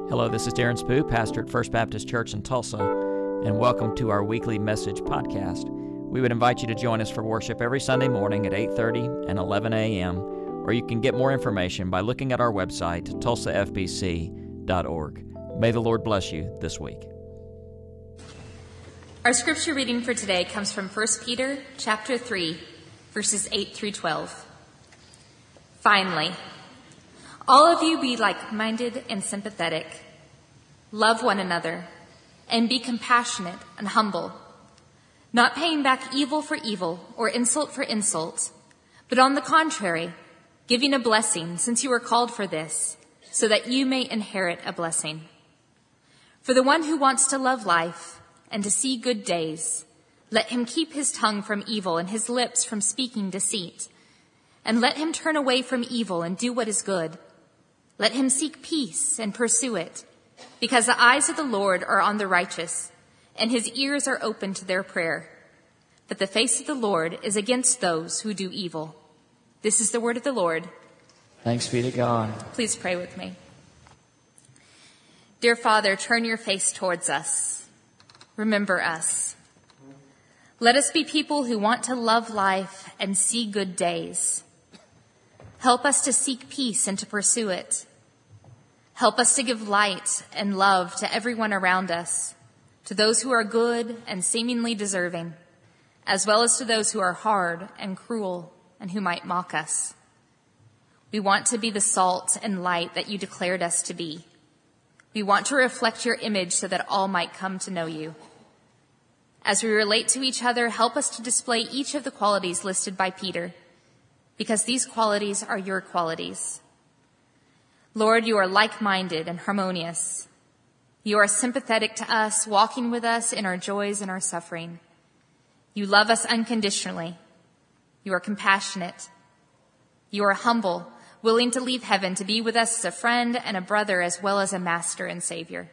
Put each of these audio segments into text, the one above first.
Hello, this is Darren Spoo, pastor at First Baptist Church in Tulsa, and welcome to our weekly message podcast. We would invite you to join us for worship every Sunday morning at 8:30 and 11 a.m., or you can get more information by looking at our website, tulsafbc.org. May the Lord bless you this week. Our scripture reading for today comes from 1 Peter chapter 3, verses 8 through 12. Finally, all of you be like-minded and sympathetic. Love one another and be compassionate and humble, not paying back evil for evil or insult for insult, but on the contrary, giving a blessing, since you were called for this, so that you may inherit a blessing. For the one who wants to love life and to see good days, let him keep his tongue from evil and his lips from speaking deceit. And let him turn away from evil and do what is good. Let him seek peace and pursue it, because the eyes of the Lord are on the righteous, and his ears are open to their prayer. But the face of the Lord is against those who do evil. This is the word of the Lord. Thanks be to God. Please pray with me. Dear Father, turn your face towards us. Remember us. Let us be people who want to love life and see good days. Help us to seek peace and to pursue it. Help us to give light and love to everyone around us, to those who are good and seemingly deserving, as well as to those who are hard and cruel and who might mock us. We want to be the salt and light that you declared us to be. We want to reflect your image so that all might come to know you. As we relate to each other, help us to display each of the qualities listed by Peter, because these qualities are your qualities. Lord, you are like-minded and harmonious. You are sympathetic to us, walking with us in our joys and our suffering. You love us unconditionally. You are compassionate. You are humble, willing to leave heaven to be with us as a friend and a brother, as well as a master and savior.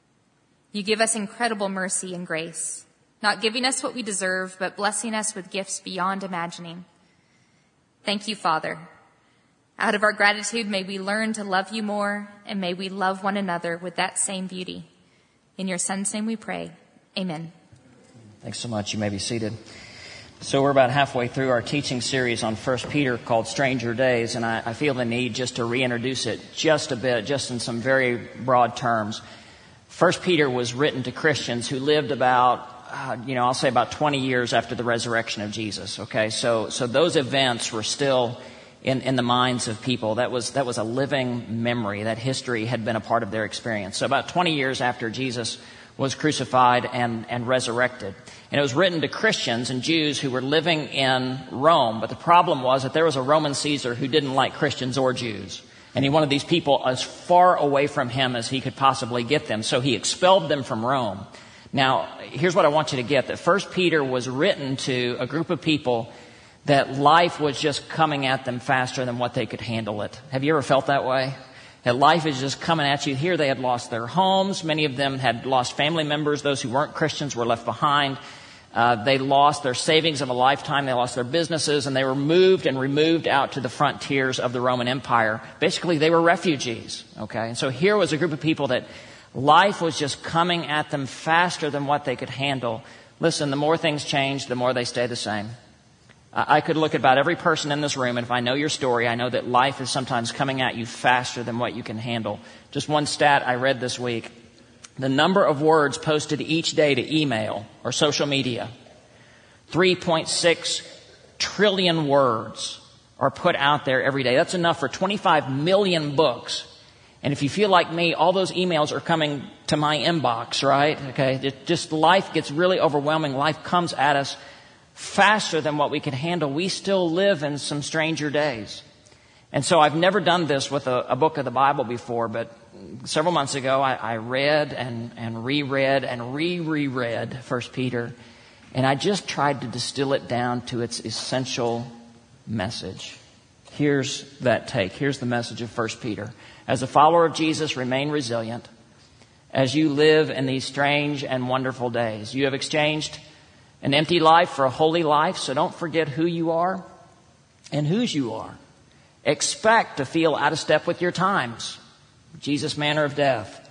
You give us incredible mercy and grace, not giving us what we deserve, but blessing us with gifts beyond imagining. Thank you, Father. Out of our gratitude, may we learn to love you more, and may we love one another with that same beauty. In your Son's name we pray. Amen. Thanks so much. You may be seated. So we're about halfway through our teaching series on 1 Peter called Stranger Days, and I feel the need just to reintroduce it just a bit, just in some very broad terms. 1 Peter was written to Christians who lived about I'll say about 20 years after the resurrection of Jesus. Okay, so those events were still in the minds of people. That was a living memory. That history had been a part of their experience. So about 20 years after Jesus was crucified and resurrected. And it was written to Christians and Jews who were living in Rome. But the problem was that there was a Roman Caesar who didn't like Christians or Jews. And he wanted these people as far away from him as he could possibly get them. So he expelled them from Rome. Now, here's what I want you to get, that 1 Peter was written to a group of people that life was just coming at them faster than what they could handle it. Have you ever felt that way? That life is just coming at you. Here they had lost their homes. Many of them had lost family members. Those who weren't Christians were left behind. They lost their savings of a lifetime. They lost their businesses, and they were moved and removed out to the frontiers of the Roman Empire. Basically, they were refugees. Okay, and so here was a group of people that life was just coming at them faster than what they could handle. Listen, the more things change, the more they stay the same. I could look at about every person in this room, and if I know your story, I know that life is sometimes coming at you faster than what you can handle. Just one stat I read this week. The number of words posted each day to email or social media, 3.6 trillion words are put out there every day. That's enough for 25 million books. And if you feel like me, all those emails are coming to my inbox, right? Okay, just life gets really overwhelming. Life comes at us faster than what we can handle. We still live in some stranger days. And so I've never done this with a book of the Bible before, but several months ago I read and reread and reread 1 Peter, and I just tried to distill it down to its essential message. Here's that take. Here's the message of 1 Peter. As a follower of Jesus, remain resilient as you live in these strange and wonderful days. You have exchanged an empty life for a holy life, so don't forget who you are and whose you are. Expect to feel out of step with your times. Jesus' manner of death.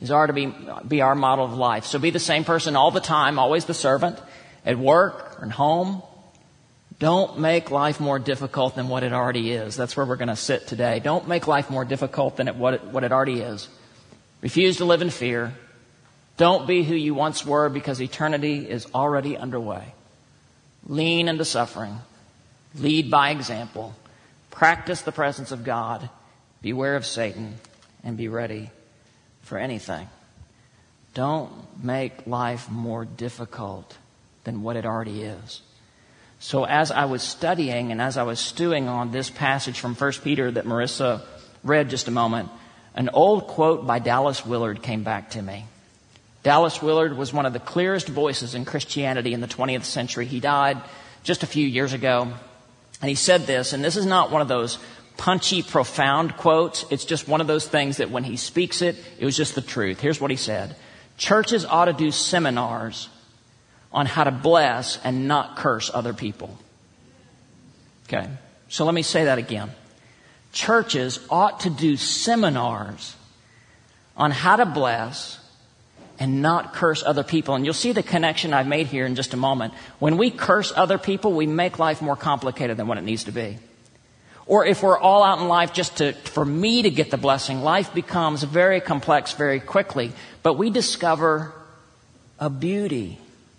are to be our model of life. So be the same person all the time, always the servant, at work or at home. Don't make life more difficult than what it already is. That's where we're going to sit today. Don't make life more difficult than what it already is. Refuse to live in fear. Don't be who you once were, because eternity is already underway. Lean into suffering. Lead by example. Practice the presence of God. Beware of Satan, and be ready for anything. Don't make life more difficult than what it already is. So as I was studying and as I was stewing on this passage from 1 Peter that Marissa read just a moment, an old quote by Dallas Willard came back to me. Dallas Willard was one of the clearest voices in Christianity in the 20th century. He died just a few years ago. And he said this, and this is not one of those punchy, profound quotes. It's just one of those things that when he speaks it, it was just the truth. Here's what he said. Churches ought to do seminars on how to bless and not curse other people. Okay, so let me say that again. Churches ought to do seminars on how to bless and not curse other people. And you'll see the connection I've made here in just a moment. When we curse other people, we make life more complicated than what it needs to be. Or if we're all out in life just for me to get the blessing, life becomes very complex very quickly. But we discover a beauty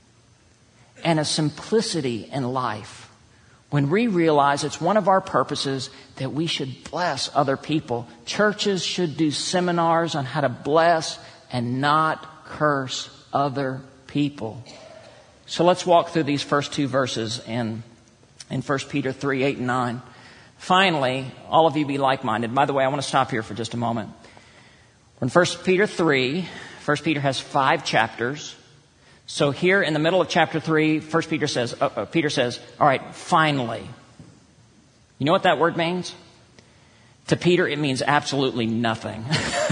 and a simplicity in life when we realize it's one of our purposes that we should bless other people. Churches should do seminars on how to bless and not curse other people. So let's walk through these first two verses in 1 Peter 3, 8 and 9. Finally, all of you be like-minded. By the way, I want to stop here for just a moment. In 1 Peter 3, 1 Peter has 5 chapters. So here in the middle of chapter 3, Peter says, all right, finally. You know what that word means? To Peter, it means absolutely nothing.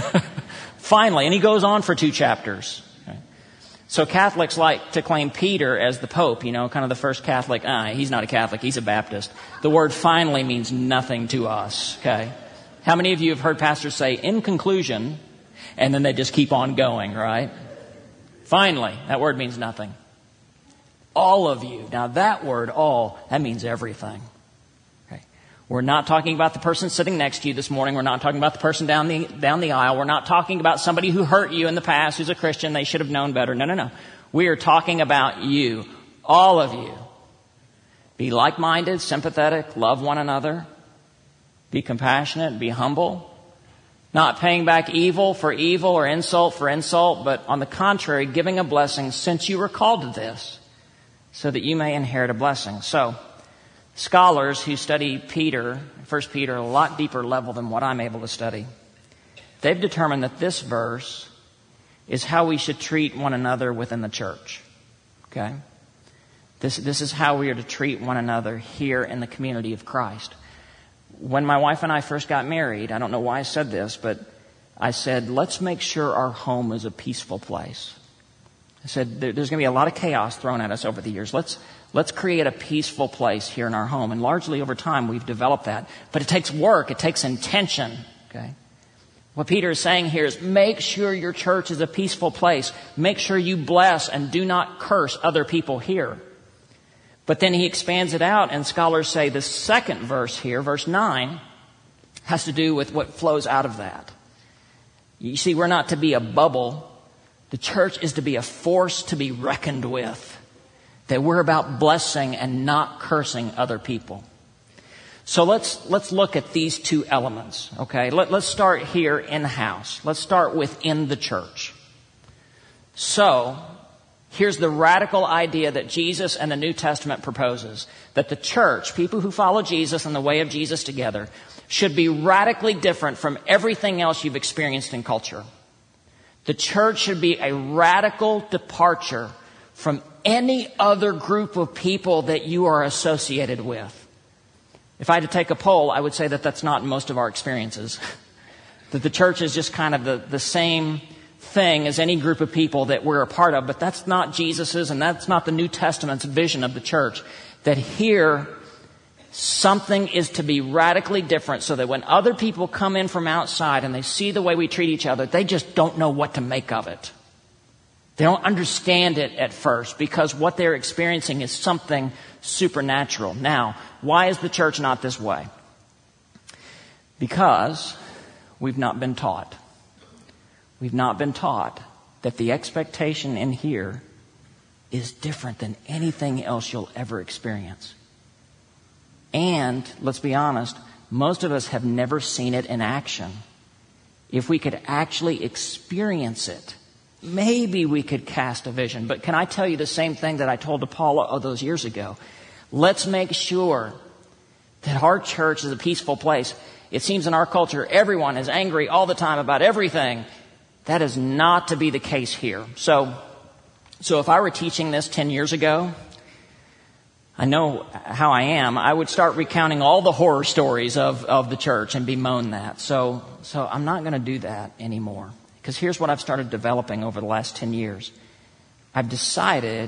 Finally. And he goes on for 2 chapters. Okay. So Catholics like to claim Peter as the Pope, kind of the first Catholic. He's not a Catholic, he's a Baptist. The word finally means nothing to us. Okay. How many of you have heard pastors say, in conclusion, and then they just keep on going, right? Finally, that word means nothing. All of you. Now that word, all, that means everything. Okay. We're not talking about the person sitting next to you this morning. We're not talking about the person down the aisle. We're not talking about somebody who hurt you in the past, who's a Christian. They should have known better. No. We are talking about you. All of you. Be like-minded, sympathetic, love one another. Be compassionate, be humble. Not paying back evil for evil or insult for insult, but on the contrary, giving a blessing since you were called to this, so that you may inherit a blessing. So, scholars who study Peter, 1 Peter, at a lot deeper level than what I'm able to study, they've determined that this verse is how we should treat one another within the church. Okay? This is how we are to treat one another here in the community of Christ. When my wife and I first got married, I don't know why I said this, but I said, let's make sure our home is a peaceful place. I said, there's going to be a lot of chaos thrown at us over the years. Let's create a peaceful place here in our home. And largely over time, we've developed that. But it takes work. It takes intention. Okay? What Peter is saying here is make sure your church is a peaceful place. Make sure you bless and do not curse other people here. But then he expands it out, and scholars say the second verse here, verse 9, has to do with what flows out of that. You see, we're not to be a bubble. The church is to be a force to be reckoned with. That we're about blessing and not cursing other people. So let's look at these 2 elements, okay? Let's start here in-house. Let's start within the church. So, here's the radical idea that Jesus and the New Testament proposes. That the church, people who follow Jesus and the way of Jesus together, should be radically different from everything else you've experienced in culture. The church should be a radical departure from any other group of people that you are associated with. If I had to take a poll, I would say that that's not most of our experiences. That the church is just kind of the same thing as any group of people that we're a part of, but that's not Jesus's and that's not the New Testament's vision of the church. That here Something is to be radically different so that when other people come in from outside and they see the way we treat each other, they just don't know what to make of it. They don't understand it at first because what they're experiencing is something supernatural. Now, why is the church not this way? Because we've not been taught. We've not been taught that the expectation in here is different than anything else you'll ever experience. And, let's be honest, most of us have never seen it in action. If we could actually experience it, maybe we could cast a vision. But can I tell you the same thing that I told to Paula all those years ago? Let's make sure that our church is a peaceful place. It seems in our culture everyone is angry all the time about everything. That is not to be the case here. So if I were teaching this 10 years ago, I know how I am. I would start recounting all the horror stories of the church and bemoan that. So I'm not going to do that anymore. Because here's what I've started developing over the last 10 years. I've decided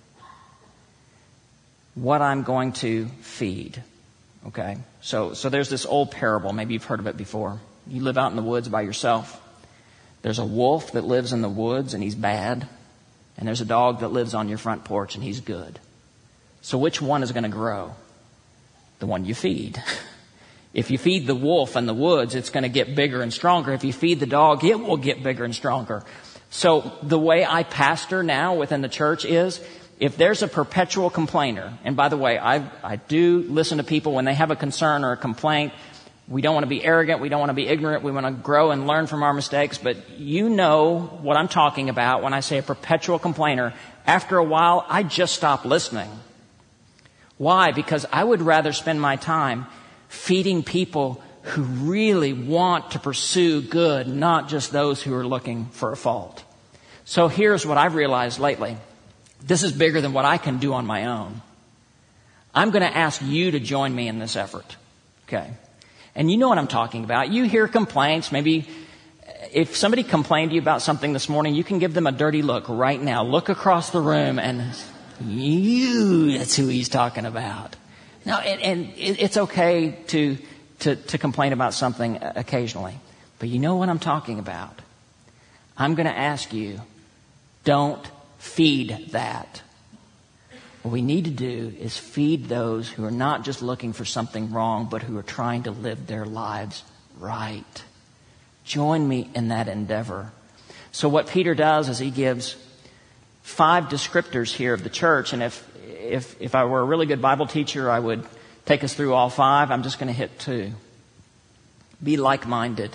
what I'm going to feed. Okay? So there's this old parable. Maybe you've heard of it before. You live out in the woods by yourself. There's a wolf that lives in the woods and he's bad. And there's a dog that lives on your front porch and he's good. So which one is going to grow? The one you feed. If you feed the wolf in the woods, it's going to get bigger and stronger. If you feed the dog, it will get bigger and stronger. So the way I pastor now within the church is, if there's a perpetual complainer, and by the way, I do listen to people when they have a concern or a complaint. We don't want to be arrogant. We don't want to be ignorant. We want to grow and learn from our mistakes. But you know what I'm talking about when I say a perpetual complainer. After a while, I just stop listening. Why? Because I would rather spend my time feeding people who really want to pursue good, not just those who are looking for a fault. So here's what I've realized lately. This is bigger than what I can do on my own. I'm going to ask you to join me in this effort. Okay? And you know what I'm talking about. You hear complaints. Maybe if somebody complained to you about something this morning, you can give them a dirty look right now. Look across the room and that's who he's talking about. Now, and it's okay to complain about something occasionally. But you know what I'm talking about. I'm going to ask you, don't feed that. What we need to do is feed those who are not just looking for something wrong, but who are trying to live their lives right. Join me in that endeavor. So what Peter does is he gives 5 descriptors here of the church. And if I were a really good Bible teacher, I would take us through all 5. I'm just going to hit 2. Be like-minded.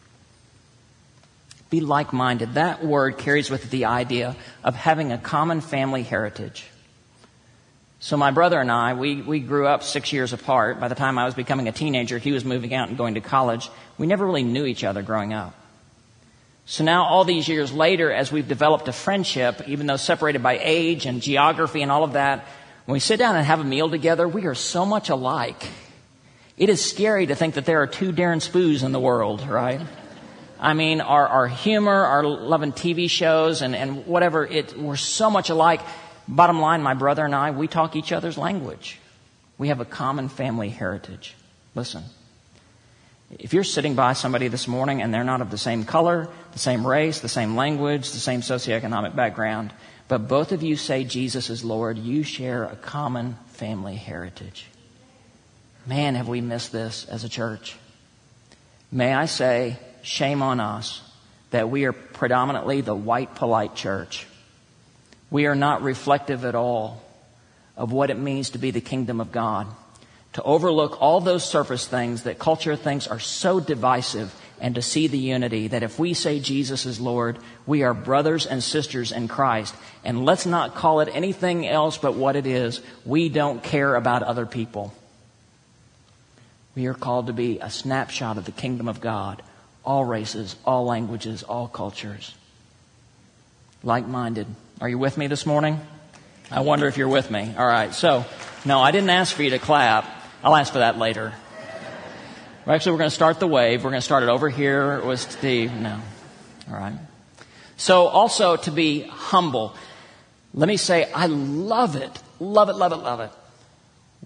Be like-minded. That word carries with it the idea of having a common family heritage. So my brother and I, we grew up 6 years apart. By the time I was becoming a teenager, he was moving out and going to college. We never really knew each other growing up. So now all these years later, as we've developed a friendship, even though separated by age and geography and all of that, when we sit down and have a meal together, we are so much alike. It is scary to think that there are 2 Darren Spoos in the world, right? I mean, our humor, our loving TV shows and whatever, we're so much alike. Bottom line, my brother and I, we talk each other's language. We have a common family heritage. Listen, if you're sitting by somebody this morning and they're not of the same color, the same race, the same language, the same socioeconomic background, but both of you say Jesus is Lord, you share a common family heritage. Man, have we missed this as a church. May I say, shame on us that we are predominantly the white, polite church. We are not reflective at all of what it means to be the kingdom of God. To overlook all those surface things that culture thinks are so divisive, and to see the unity that if we say Jesus is Lord, we are brothers and sisters in Christ. And let's not call it anything else but what it is. We don't care about other people. We are called to be a snapshot of the kingdom of God. All races, all languages, all cultures. Like-minded. Are you with me this morning? I wonder if you're with me. All right. So, no, I didn't ask for you to clap. I'll ask for that later. Actually, we're going to start the wave. We're going to start it over here with Steve. No. All right. So also to be humble. Let me say, I love it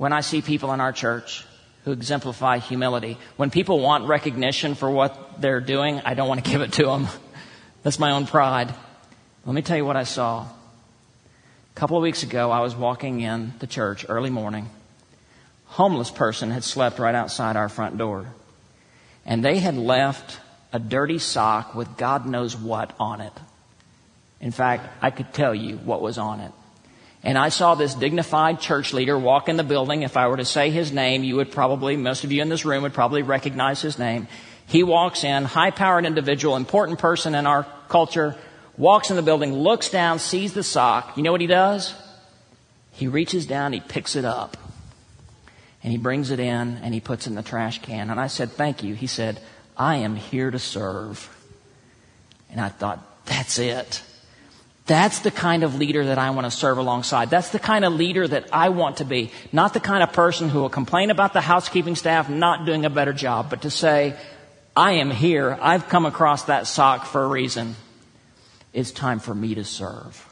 when I see people in our church who exemplify humility. When people want recognition for what they're doing, I don't want to give it to them. That's my own pride. Let me tell you what I saw. A couple of weeks ago, I was walking in the church early morning. Homeless person had slept right outside our front door. And they had left a dirty sock with God knows what on it. In fact, I could tell you what was on it. And I saw this dignified church leader walk in the building. If I were to say his name, most of you in this room would probably recognize his name. He walks in, high-powered individual, important person in our culture, walks in the building, looks down, sees the sock. You know what he does? He reaches down, he picks it up, and he brings it in, and he puts it in the trash can. And I said, thank you. He said, I am here to serve. And I thought, that's it. That's the kind of leader that I want to serve alongside. That's the kind of leader that I want to be. Not the kind of person who will complain about the housekeeping staff not doing a better job, but to say, I am here. I've come across that sock for a reason. It's time for me to serve.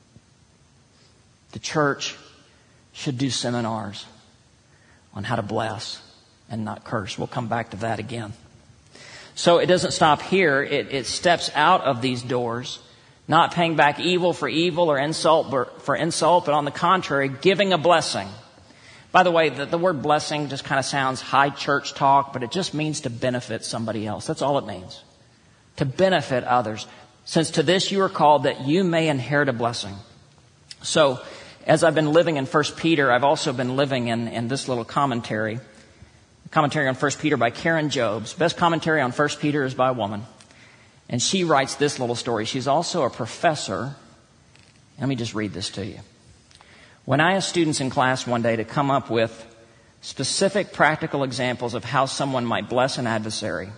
The church should do seminars on how to bless and not curse. We'll come back to that again. So it doesn't stop here. It steps out of these doors. Not paying back evil for evil or insult for insult, but on the contrary, giving a blessing. By the way, the word blessing just kind of sounds high church talk, but it just means to benefit somebody else. That's all it means. To benefit others. Since to this you are called that you may inherit a blessing. So, as I've been living in 1 Peter, I've also been living in this little commentary. A commentary on 1 Peter by Karen Jobes. Best commentary on 1 Peter is by a woman. And she writes this little story. She's also a professor. Let me just read this to you. When I asked students in class one day to come up with specific practical examples of how someone might bless an adversary,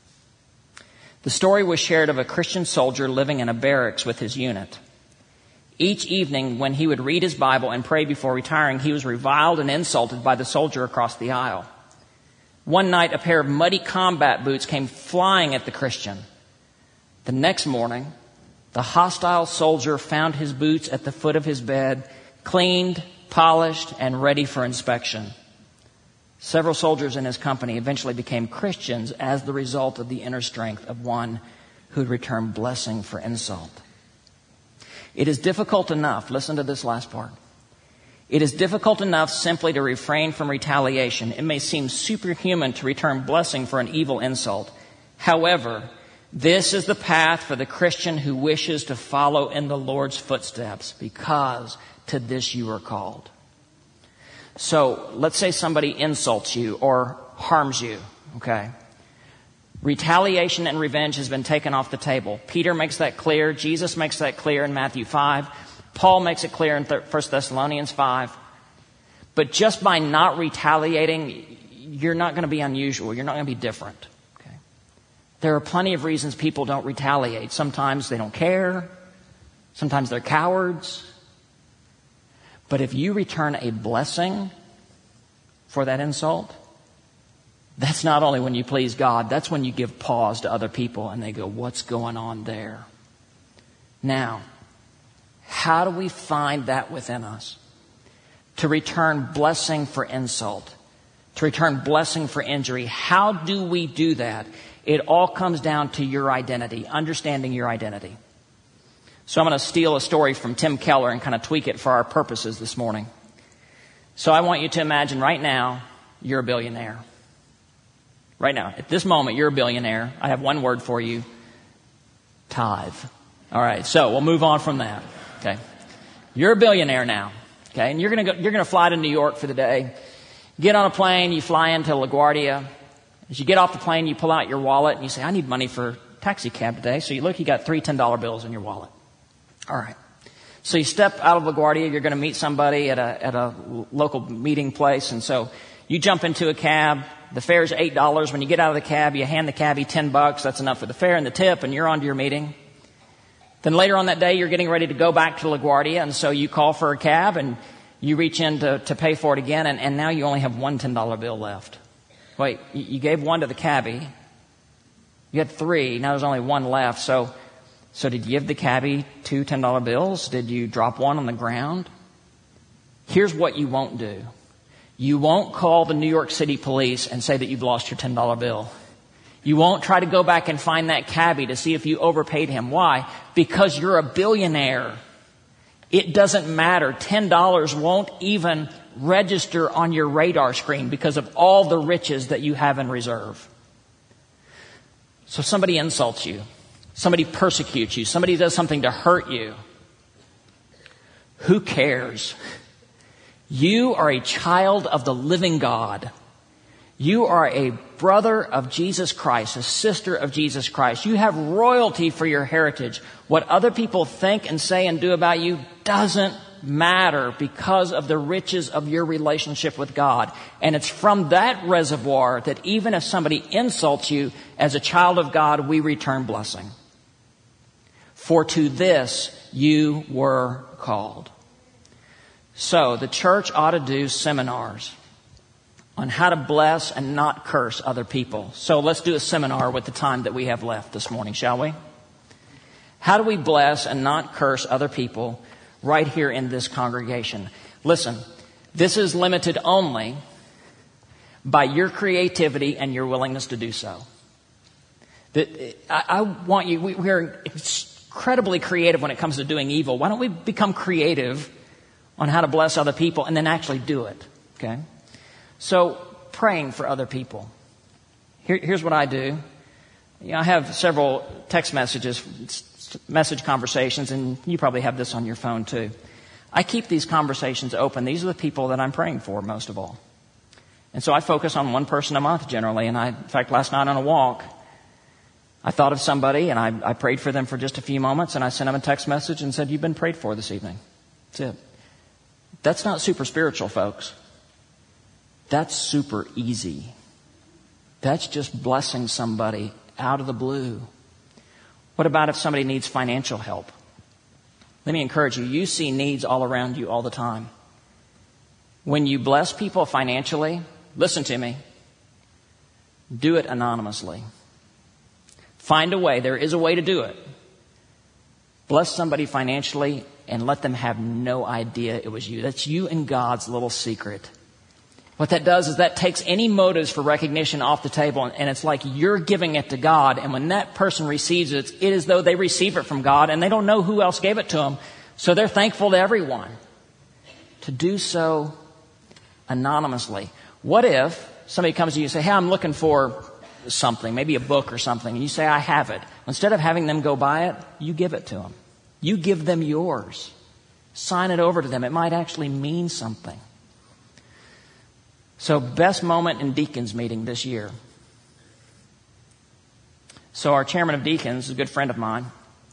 the story was shared of a Christian soldier living in a barracks with his unit. Each evening, when he would read his Bible and pray before retiring, he was reviled and insulted by the soldier across the aisle. One night, a pair of muddy combat boots came flying at the Christian. The next morning, the hostile soldier found his boots at the foot of his bed, cleaned, polished, and ready for inspection. Several soldiers in his company eventually became Christians as the result of the inner strength of one who'd returned blessing for insult. It is difficult enough, listen to this last part. It is difficult enough simply to refrain from retaliation. It may seem superhuman to return blessing for an evil insult. However, this is the path for the Christian who wishes to follow in the Lord's footsteps, because to this you are called. So let's say somebody insults you or harms you, okay? Retaliation and revenge has been taken off the table. Peter makes that clear. Jesus makes that clear in Matthew 5. Paul makes it clear in 1 Thessalonians 5. But just by not retaliating, you're not going to be unusual. You're not going to be different. Okay? There are plenty of reasons people don't retaliate. Sometimes they don't care. Sometimes they're cowards. But if you return a blessing for that insult, that's not only when you please God, that's when you give pause to other people and they go, what's going on there? Now, how do we find that within us? To return blessing for insult, to return blessing for injury. How do we do that? It all comes down to your identity, understanding your identity. So I'm going to steal a story from Tim Keller and kind of tweak it for our purposes this morning. So I want you to imagine right now, you're a billionaire. Right now, at this moment, you're a billionaire. I have one word for you: tithe. All right, so we'll move on from that. Okay, you're a billionaire now. Okay, and you're gonna fly to New York for the day. Get on a plane, you fly into LaGuardia. As you get off the plane, you pull out your wallet and you say, I need money for a taxi cab today. So you look, you got 3 $10 bills in your wallet. All right. So you step out of LaGuardia, you're going to meet somebody at a local meeting place, and so you jump into a cab. The fare's $8. When you get out of the cab, you hand the cabbie $10. That's enough for the fare and the tip, and you're on to your meeting. Then later on that day, you're getting ready to go back to LaGuardia, and so you call for a cab, and you reach in to pay for it again, and now you only have one $10 bill left. Wait, you gave one to the cabbie. You had 3. Now there's only 1 left. So did you give the cabbie 2 $10 bills? Did you drop one on the ground? Here's what you won't do. You won't call the New York City police and say that you've lost your $10 bill. You won't try to go back and find that cabbie to see if you overpaid him. Why? Because you're a billionaire. It doesn't matter. $10 won't even register on your radar screen because of all the riches that you have in reserve. So somebody insults you. Somebody persecutes you. Somebody does something to hurt you. Who cares? You are a child of the living God. You are a brother of Jesus Christ, a sister of Jesus Christ. You have royalty for your heritage. What other people think and say and do about you doesn't matter because of the riches of your relationship with God. And it's from that reservoir that even if somebody insults you as a child of God, we return blessing. For to this you were called. So the church ought to do seminars on how to bless and not curse other people. So let's do a seminar with the time that we have left this morning, shall we? How do we bless and not curse other people right here in this congregation? Listen, this is limited only by your creativity and your willingness to do so. I want you, we're incredibly creative when it comes to doing evil. Why don't we become creative on how to bless other people and then actually do it, okay? So, praying for other people. Here's what I do. I have several text message conversations, and you probably have this on your phone too. I keep these conversations open. These are the people that I'm praying for most of all. And so I focus on one person a month generally. And in fact, last night on a walk, I thought of somebody, and I prayed for them for just a few moments, and I sent them a text message and said, "You've been prayed for this evening." That's it. That's not super spiritual, folks. That's super easy. That's just blessing somebody out of the blue. What about if somebody needs financial help? Let me encourage you. You see needs all around you all the time. When you bless people financially, listen to me, do it anonymously. Find a way. There is a way to do it. Bless somebody financially and let them have no idea it was you. That's you and God's little secret. What that does is that takes any motives for recognition off the table, and it's like you're giving it to God. And when that person receives it, it is though they receive it from God, and they don't know who else gave it to them. So they're thankful to everyone. To do so anonymously. What if somebody comes to you and say, "Hey, I'm looking for something, maybe a book or something," and you say, "I have it." Instead of having them go buy it, you give it to them. You give them yours. Sign it over to them. It might actually mean something. So, best moment in deacons meeting this year. So our chairman of deacons, a good friend of mine,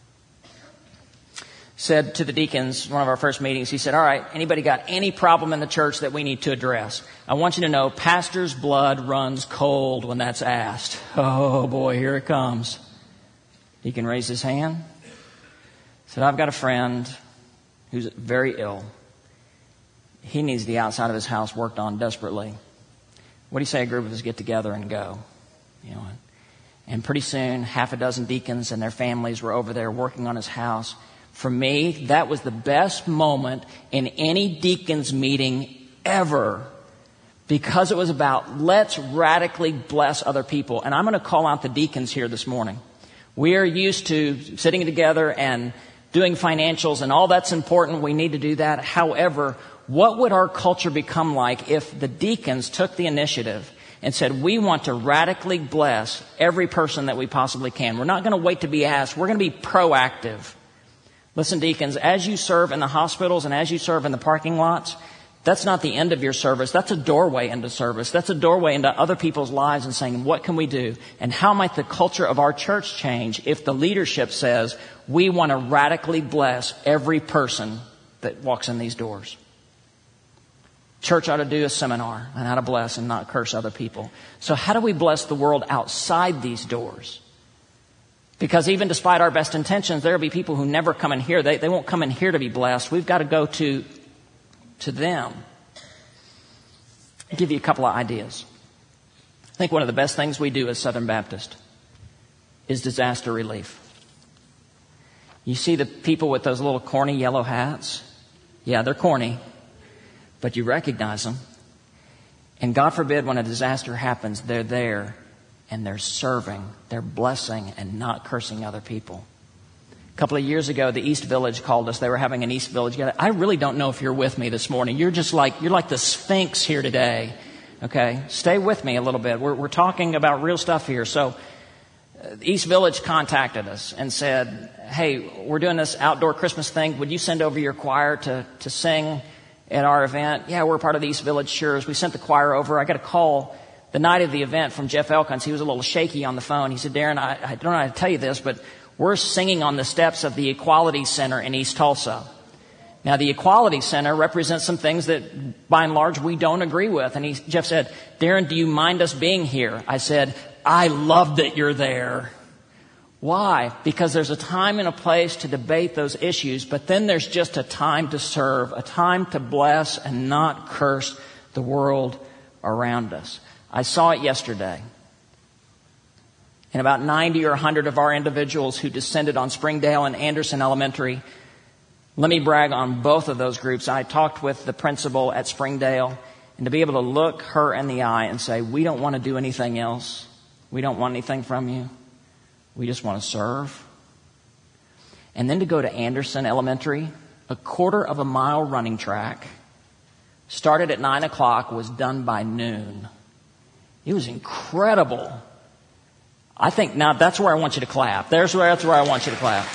said to the deacons, one of our first meetings, he said, "All right, anybody got any problem in the church that we need to address? I want you to know pastor's blood runs cold when that's asked." Oh boy, here it comes. Deacon raised his hand. Said, "I've got a friend who's very ill. He needs the outside of his house worked on desperately. What do you say a group of us get together and go?" And pretty soon, half a dozen deacons and their families were over there working on his house. For me, that was the best moment in any deacons meeting ever, because it was about let's radically bless other people. And I'm going to call out the deacons here this morning. We are used to sitting together and doing financials, and all that's important. We need to do that. However, what would our culture become like if the deacons took the initiative and said, we want to radically bless every person that we possibly can? We're not going to wait to be asked. We're going to be proactive. Listen, deacons, as you serve in the hospitals and as you serve in the parking lots, that's not the end of your service. That's a doorway into service. That's a doorway into other people's lives and saying, what can we do? And how might the culture of our church change if the leadership says, we want to radically bless every person that walks in these doors? Church ought to do a seminar on how to bless and not curse other people. So how do we bless the world outside these doors? Because even despite our best intentions, there will be people who never come in here. They won't come in here to be blessed. We've got to go to them. I'll give you a couple of ideas. I think one of the best things we do as Southern Baptist is disaster relief. You see the people with those little corny yellow hats? Yeah, they're corny, but you recognize them. And God forbid when a disaster happens, they're there and they're serving, they're blessing and not cursing other people. A couple of years ago, the East Village called us. They were having an East Village. I really don't know if you're with me this morning. You're like the Sphinx here today. Okay? Stay with me a little bit. We're talking about real stuff here. So East Village contacted us and said, hey, we're doing this outdoor Christmas thing. Would you send over your choir to sing at our event? Yeah, we're part of the East Village. Sure. We sent the choir over. I got a call the night of the event from Jeff Elkins. He was a little shaky on the phone. He said, Darren, I don't know how to tell you this, but we're singing on the steps of the Equality Center in East Tulsa. Now, the Equality Center represents some things that, by and large, we don't agree with. And Jeff said, Darren, do you mind us being here? I said, I love that you're there. Why? Because there's a time and a place to debate those issues, but then there's just a time to serve, a time to bless and not curse the world around us. I saw it yesterday. And about 90 or 100 of our individuals who descended on Springdale and Anderson Elementary, let me brag on both of those groups. I talked with the principal at Springdale, and to be able to look her in the eye and say, we don't want to do anything else. We don't want anything from you. We just want to serve. And then to go to Anderson Elementary, a 1/4 mile running track, started at 9 o'clock, was done by noon. It was incredible. I think now that's where I want you to clap. That's where I want you to clap.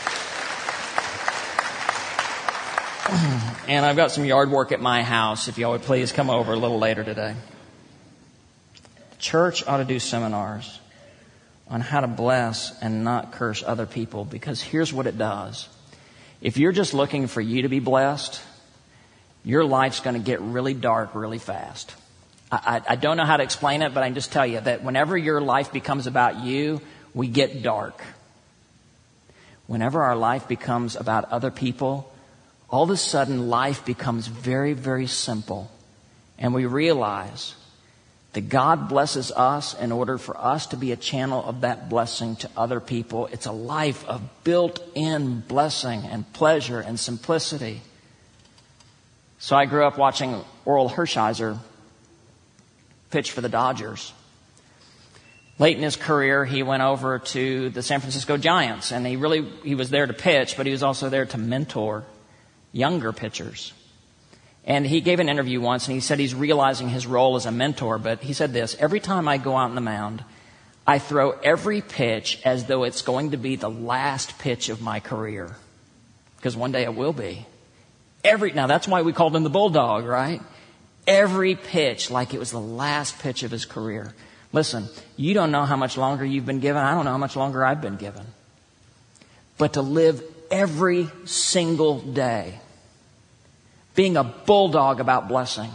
And I've got some yard work at my house, if y'all would please come over a little later today. The church ought to do seminars on how to bless and not curse other people, because here's what it does. If you're just looking for you to be blessed, your life's going to get really dark really fast. I don't know how to explain it, but I can just tell you that whenever your life becomes about you, we get dark. Whenever our life becomes about other people, all of a sudden life becomes very, very simple. And we realize that God blesses us in order for us to be a channel of that blessing to other people. It's a life of built-in blessing and pleasure and simplicity. So I grew up watching Orel Hershiser pitch for the Dodgers. Late in his career, he went over to the San Francisco Giants, and he was there to pitch, but he was also there to mentor younger pitchers. And he gave an interview once, and he said he's realizing his role as a mentor, but he said this: every time I go out on the mound, I throw every pitch as though it's going to be the last pitch of my career, because one day it will be. Now that's why we called him the Bulldog, right? Every pitch like it was the last pitch of his career. Listen, you don't know how much longer you've been given. I don't know how much longer I've been given. But to live every single day being a bulldog about blessing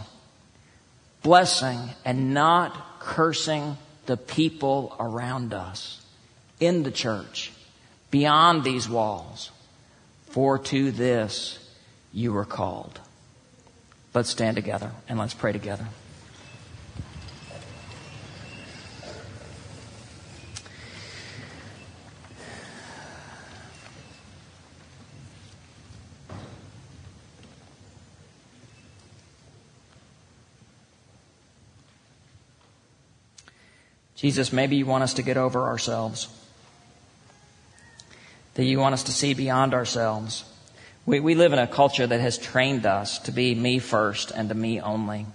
and not cursing the people around us, in the church, beyond these walls. For to this you were called. Let's stand together and let's pray together. Jesus, maybe you want us to get over ourselves, that you want us to see beyond ourselves. We live in a culture that has trained us to be me first and to me only.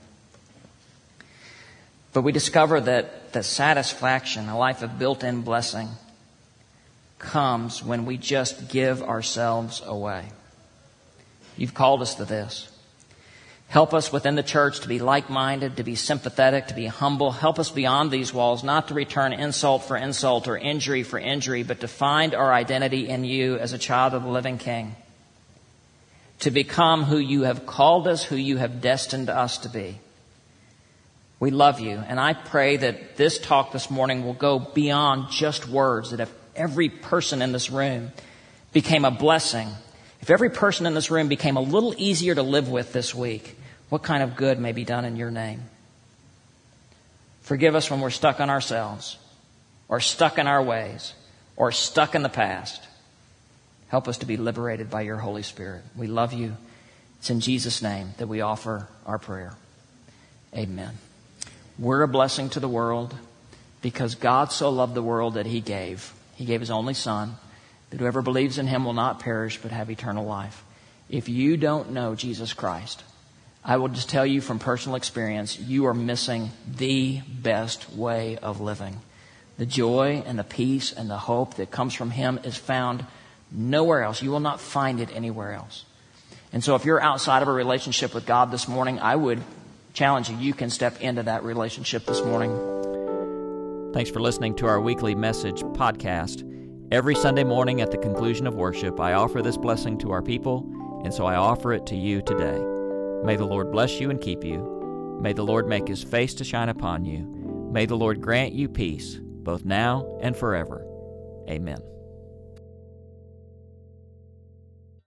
But we discover that the satisfaction, a life of built-in blessing, comes when we just give ourselves away. You've called us to this. Help us within the church to be like-minded, to be sympathetic, to be humble. Help us beyond these walls, not to return insult for insult or injury for injury, but to find our identity in you as a child of the living King. To become who you have called us, who you have destined us to be. We love you, and I pray that this talk this morning will go beyond just words, that if every person in this room became a blessing, if every person in this room became a little easier to live with this week, what kind of good may be done in your name? Forgive us when we're stuck on ourselves, or stuck in our ways, or stuck in the past. Help us to be liberated by your Holy Spirit. We love you. It's in Jesus' name that we offer our prayer. Amen. We're a blessing to the world because God so loved the world that He gave. He gave His only Son, that whoever believes in Him will not perish but have eternal life. If you don't know Jesus Christ, I will just tell you from personal experience, you are missing the best way of living. The joy and the peace and the hope that comes from Him is found nowhere else. You will not find it anywhere else. And so if you're outside of a relationship with God this morning, I would challenge you. You can step into that relationship this morning. Thanks for listening to our weekly message podcast. Every Sunday morning at the conclusion of worship, I offer this blessing to our people, and so I offer it to you today. May the Lord bless you and keep you. May the Lord make His face to shine upon you. May the Lord grant you peace, both now and forever. Amen.